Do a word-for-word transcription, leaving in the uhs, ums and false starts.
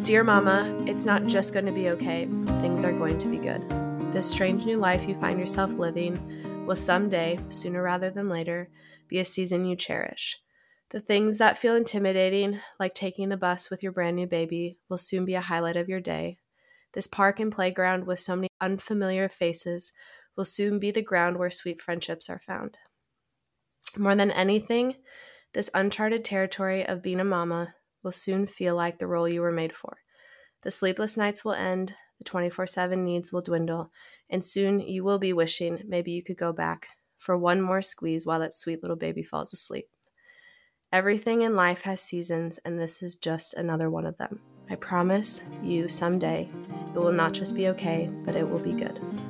Dear Mama, it's not just going to be okay. Things are going to be good. This strange new life you find yourself living will someday, sooner rather than later, be a season you cherish. The things that feel intimidating, like taking the bus with your brand new baby, will soon be a highlight of your day. This park and playground with so many unfamiliar faces will soon be the ground where sweet friendships are found. More than anything, this uncharted territory of being a mama will soon feel like the role you were made for. The sleepless nights will end, the twenty-four seven needs will dwindle, and soon you will be wishing maybe you could go back for one more squeeze while that sweet little baby falls asleep. Everything in life has seasons, and this is just another one of them. I promise you someday it will not just be okay, but it will be good.